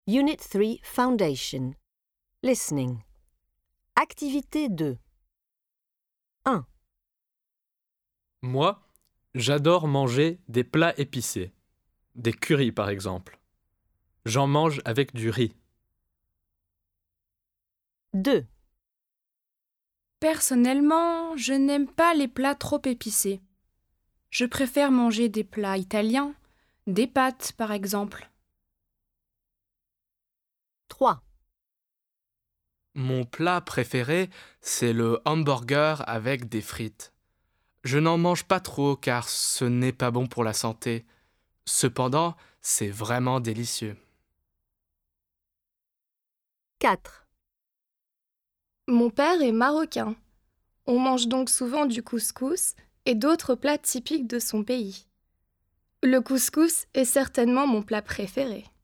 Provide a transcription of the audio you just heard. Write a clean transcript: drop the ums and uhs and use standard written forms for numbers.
Unit 3 Foundation. Listening. Activité 2. 1. Moi, j'adore manger des plats épicés. Des currys par exemple. J'en mange avec du riz. 2. Personnellement, je n'aime pas les plats trop épicés. Je préfère manger des plats italiens, des pâtes par exemple. 3. Mon plat préféré, c'est le hamburger avec des frites. Je n'en mange pas trop car ce n'est pas bon pour la santé. Cependant, c'est vraiment délicieux. 4. Mon père est marocain. On mange donc souvent du couscous et d'autres plats typiques de son pays. Le couscous est certainement mon plat préféré.